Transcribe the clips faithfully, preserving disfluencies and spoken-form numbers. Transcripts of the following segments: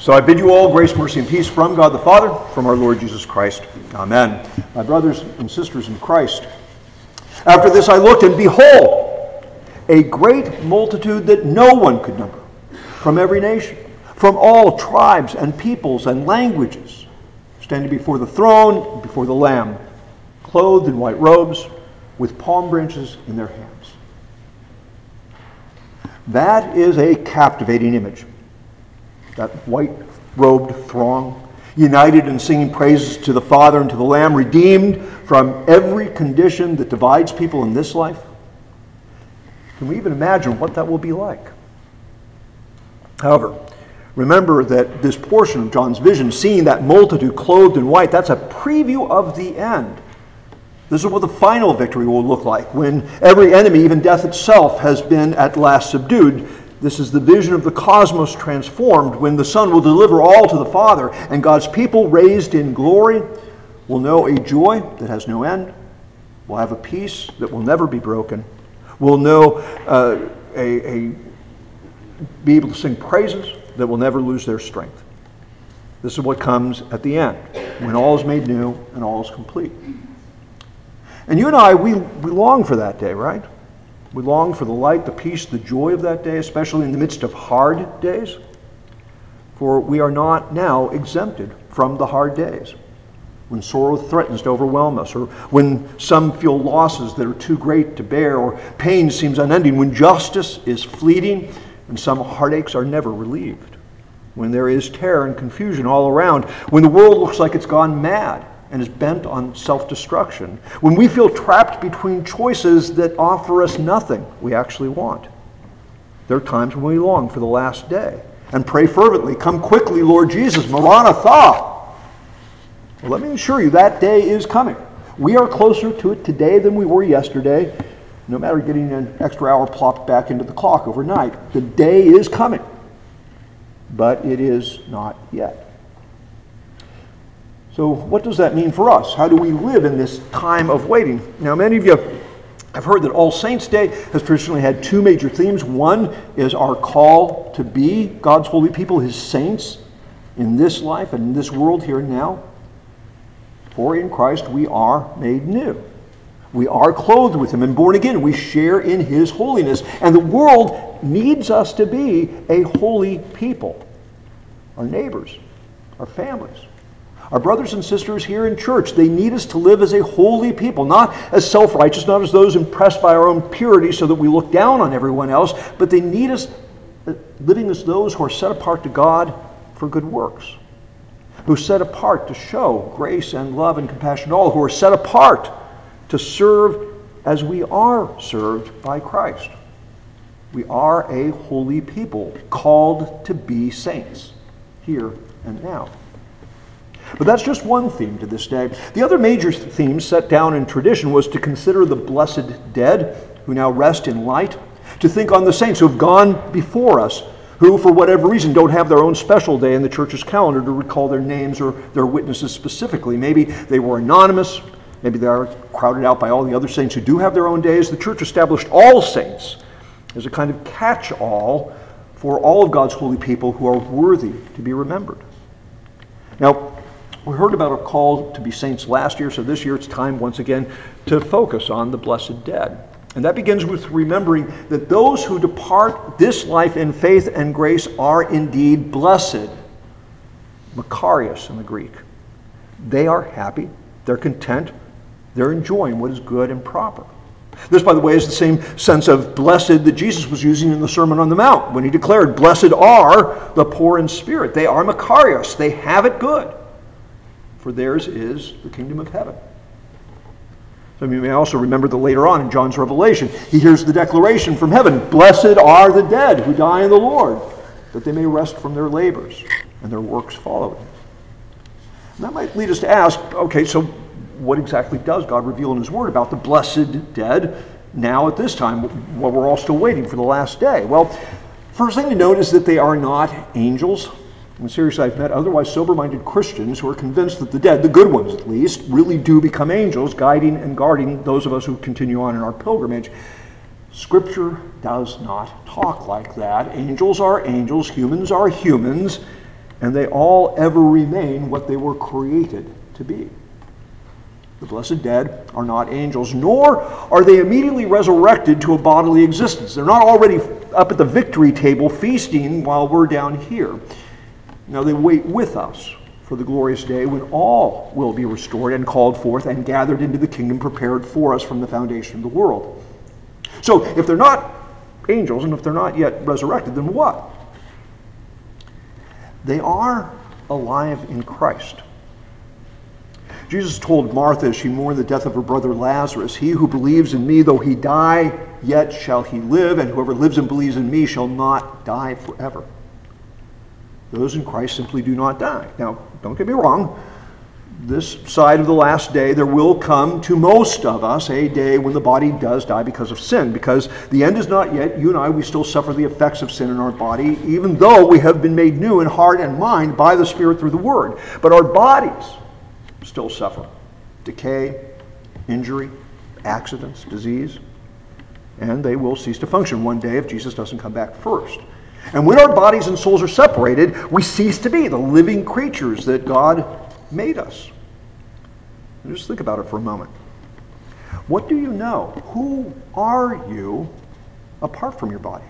So I bid you all grace, mercy, and peace from God the Father, from our Lord Jesus Christ. Amen. My brothers and sisters in Christ, after this I looked, and behold, a great multitude that no one could number, from every nation, from all tribes and peoples and languages, standing before the throne, before the Lamb, clothed in white robes, with palm branches in their hands. That is a captivating image. That white-robed throng, united in singing praises to the Father and to the Lamb, redeemed from every condition that divides people in this life. Can we even imagine what that will be like? However, remember that this portion of John's vision, seeing that multitude clothed in white, that's a preview of the end. This is what the final victory will look like, when every enemy, even death itself, has been at last subdued. This is the vision of the cosmos transformed, when the Son will deliver all to the Father, and God's people, raised in glory, will know a joy that has no end, will have a peace that will never be broken, will know uh, a, a be able to sing praises that will never lose their strength. This is what comes at the end, when all is made new and all is complete. And you and I, we, we long for that day, right? We long for the light, the peace, the joy of that day, especially in the midst of hard days. For we are not now exempted from the hard days, when sorrow threatens to overwhelm us, or when some feel losses that are too great to bear, or pain seems unending, when justice is fleeting and some heartaches are never relieved, when there is terror and confusion all around, when the world looks like it's gone mad and is bent on self-destruction, when we feel trapped between choices that offer us nothing we actually want. There are times when we long for the last day and pray fervently, "Come quickly, Lord Jesus, Maranatha." Well, let me assure you, that day is coming. We are closer to it today than we were yesterday, no matter getting an extra hour plopped back into the clock overnight. The day is coming, but it is not yet. So what does that mean for us? How do we live in this time of waiting? Now, many of you have heard that All Saints' Day has traditionally had two major themes. One is our call to be God's holy people, His saints, in this life and in this world here and now. For in Christ we are made new. We are clothed with Him and born again. We share in His holiness. And the world needs us to be a holy people. Our neighbors, our families, our brothers and sisters here in church, they need us to live as a holy people, not as self-righteous, not as those impressed by our own purity so that we look down on everyone else, but they need us living as those who are set apart to God for good works, who are set apart to show grace and love and compassion to all, who are set apart to serve as we are served by Christ. We are a holy people, called to be saints, here and now. But that's just one theme to this day. The other major theme set down in tradition was to consider the blessed dead, who now rest in light, to think on the saints who have gone before us, who, for whatever reason, don't have their own special day in the church's calendar to recall their names or their witnesses specifically. Maybe they were anonymous. Maybe they are crowded out by all the other saints who do have their own days. The church established all saints as a kind of catch-all for all of God's holy people who are worthy to be remembered. Now, we heard about a call to be saints last year, so this year it's time once again to focus on the blessed dead. And that begins with remembering that those who depart this life in faith and grace are indeed blessed. Makarios in the Greek. They are happy, they're content, they're enjoying what is good and proper. This, by the way, is the same sense of blessed that Jesus was using in the Sermon on the Mount when he declared, "Blessed are the poor in spirit." They are Makarios, they have it good, for theirs is the kingdom of heaven. Some of you may also remember that later on in John's Revelation, he hears the declaration from heaven, "Blessed are the dead who die in the Lord, that they may rest from their labors, and their works follow them." And that might lead us to ask, okay, so what exactly does God reveal in His Word about the blessed dead now at this time, while we're all still waiting for the last day? Well, first thing to note is that they are not angels. And seriously, I've met otherwise sober-minded Christians who are convinced that the dead, the good ones at least, really do become angels, guiding and guarding those of us who continue on in our pilgrimage. Scripture does not talk like that. Angels are angels, humans are humans, and they all ever remain what they were created to be. The blessed dead are not angels, nor are they immediately resurrected to a bodily existence. They're not already up at the victory table feasting while we're down here. Now they wait with us for the glorious day when all will be restored and called forth and gathered into the kingdom prepared for us from the foundation of the world. So if they're not angels and if they're not yet resurrected, then what? They are alive in Christ. Jesus told Martha as she mourned the death of her brother Lazarus, "He who believes in me, though he die, yet shall he live, and whoever lives and believes in me shall not die forever." Those in Christ simply do not die. Now, don't get me wrong. This side of the last day, there will come to most of us a day when the body does die because of sin, because the end is not yet. You and I, we still suffer the effects of sin in our body, even though we have been made new in heart and mind by the Spirit through the Word. But our bodies still suffer decay, injury, accidents, disease, and they will cease to function one day if Jesus doesn't come back first. And when our bodies and souls are separated, we cease to be the living creatures that God made us. And just think about it for a moment. What do you know? Who are you apart from your body?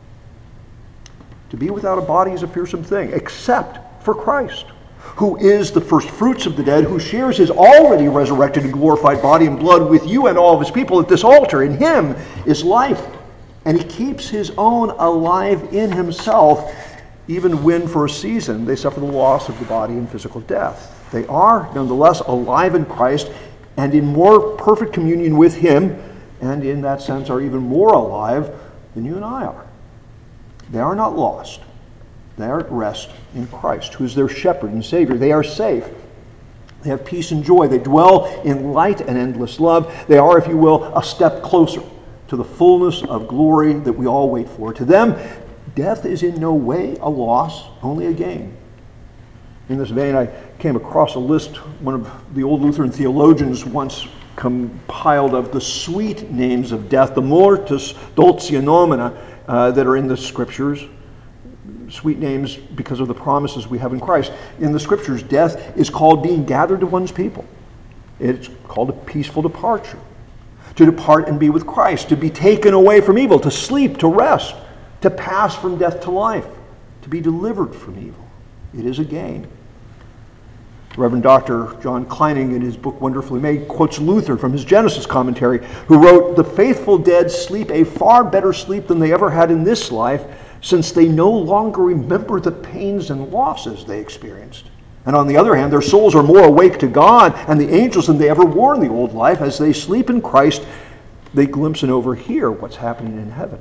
To be without a body is a fearsome thing, except for Christ, who is the first fruits of the dead, who shares his already resurrected and glorified body and blood with you and all of his people at this altar. In him is life, and he keeps his own alive in himself, even when for a season they suffer the loss of the body and physical death. They are nonetheless alive in Christ and in more perfect communion with him, and in that sense are even more alive than you and I are. They are not lost. They are at rest in Christ, who is their shepherd and Savior. They are safe. They have peace and joy. They dwell in light and endless love. They are, if you will, a step closer to the fullness of glory that we all wait for. To them, death is in no way a loss, only a gain. In this vein, I came across a list one of the old Lutheran theologians once compiled of the sweet names of death, the mortis dulcia nomina, uh, that are in the Scriptures. Sweet names because of the promises we have in Christ. In the Scriptures, death is called being gathered to one's people. It's called a peaceful departure. To depart and be with Christ, to be taken away from evil, to sleep, to rest, to pass from death to life, to be delivered from evil. It is a gain. Reverend Doctor John Kleining, in his book Wonderfully Made, quotes Luther from his Genesis commentary, who wrote, "The faithful dead sleep a far better sleep than they ever had in this life, since they no longer remember the pains and losses they experienced. And on the other hand, their souls are more awake to God and the angels than they ever were in the old life. As they sleep in Christ, they glimpse and overhear what's happening in heaven."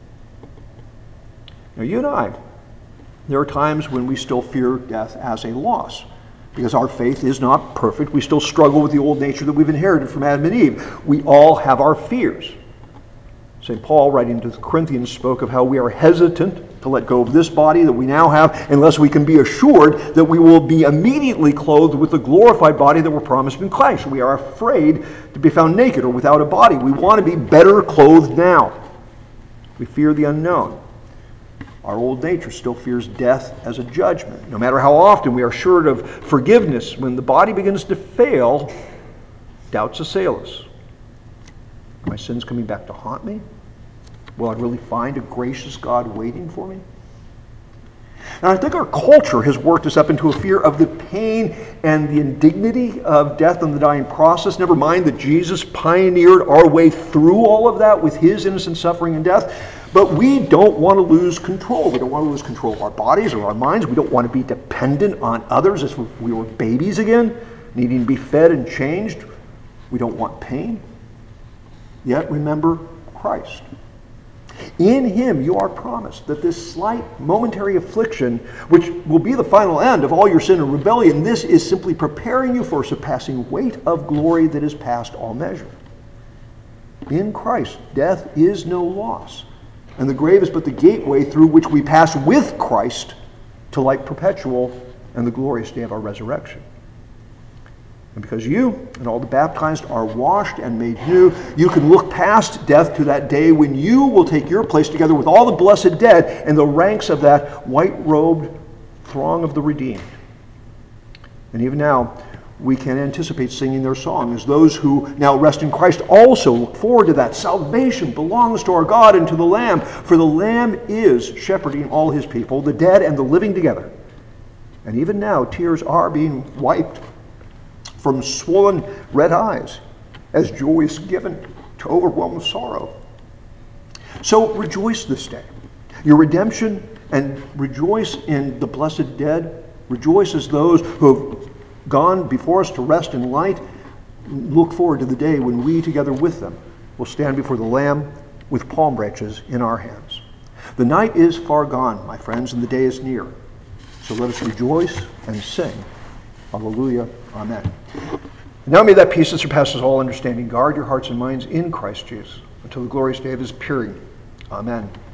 Now, you and I, there are times when we still fear death as a loss, because our faith is not perfect. We still struggle with the old nature that we've inherited from Adam and Eve. We all have our fears. Saint Paul, writing to the Corinthians, spoke of how we are hesitant to let go of this body that we now have unless we can be assured that we will be immediately clothed with the glorified body that we're promised in Christ. We are afraid to be found naked or without a body. We want to be better clothed now. We fear the unknown. Our old nature still fears death as a judgment. No matter how often we are assured of forgiveness, when the body begins to fail, doubts assail us. Are my sins coming back to haunt me? Will I really find a gracious God waiting for me? And I think our culture has worked us up into a fear of the pain and the indignity of death and the dying process. Never mind that Jesus pioneered our way through all of that with his innocent suffering and death. But we don't want to lose control. We don't want to lose control of our bodies or our minds. We don't want to be dependent on others as if we were babies again, needing to be fed and changed. We don't want pain. Yet remember Christ. In him you are promised that this slight momentary affliction, which will be the final end of all your sin and rebellion, this is simply preparing you for a surpassing weight of glory that is past all measure. In Christ, death is no loss, and the grave is but the gateway through which we pass with Christ to life perpetual and the glorious day of our resurrection. And because you and all the baptized are washed and made new, you can look past death to that day when you will take your place together with all the blessed dead in the ranks of that white-robed throng of the redeemed. And even now, we can anticipate singing their song as those who now rest in Christ also look forward to that. Salvation belongs to our God and to the Lamb, for the Lamb is shepherding all his people, the dead and the living together. And even now, tears are being wiped from swollen red eyes as joy is given to overwhelmed sorrow. So rejoice this day. Your redemption, and rejoice in the blessed dead. Rejoice as those who have gone before us to rest in light. Look forward to the day when we, together with them, will stand before the Lamb with palm branches in our hands. The night is far gone, my friends, and the day is near. So let us rejoice and sing. Hallelujah. Amen. Now may that peace that surpasses all understanding guard your hearts and minds in Christ Jesus until the glorious day of his appearing. Amen.